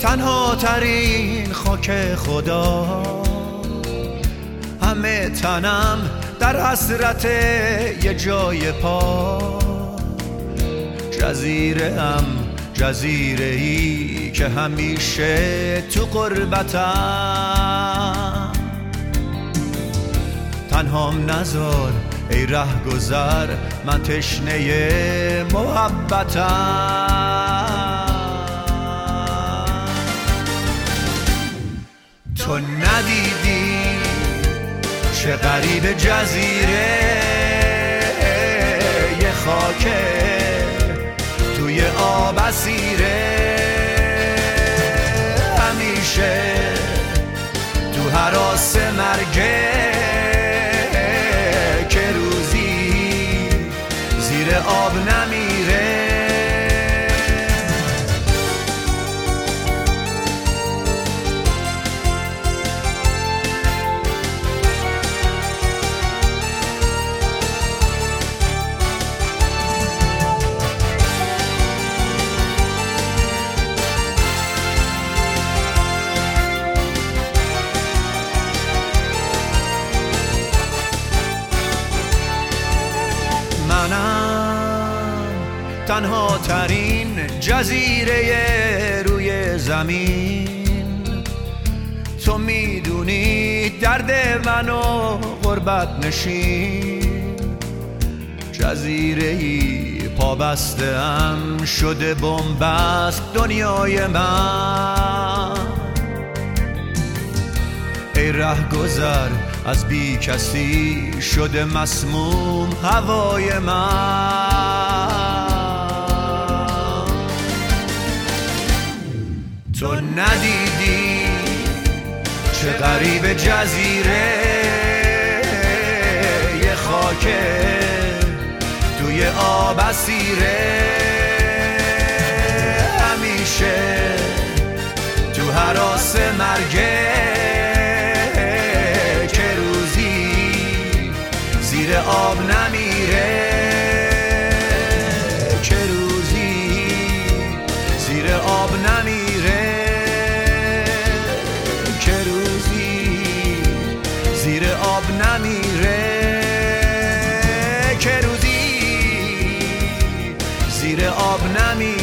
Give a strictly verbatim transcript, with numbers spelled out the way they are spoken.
تنها ترین خاک خدا، همه تنم در حسرت یه جای پا. جزیره ام، جزیره ای که همیشه تو غربتم. تنهام نذار ای ره گذر، من تشنه محبتم. تو ندیدی چه غریب جزیره، یه خاکه توی آب اسیره. همیشه تو هراس مرگه، که روزی زیر آب نمیره. منم تنها ترین جزیره روی زمین. تو میدونی درد منو غربت نشین. جزیره‌ای پابسته ام، شده بن‌بست دنیای من. ای ره گذر از بی کسی، شده مسموم هوای من. تو ندیدی چه غریب جزیره، یه خاکه توی آب اسیره. همیشه تو هراس مرگه، زیر آب نمیره. که روزی زیر آب نمیره. که روزی زیر آب نمیره. که روزی زیر آب نمیره.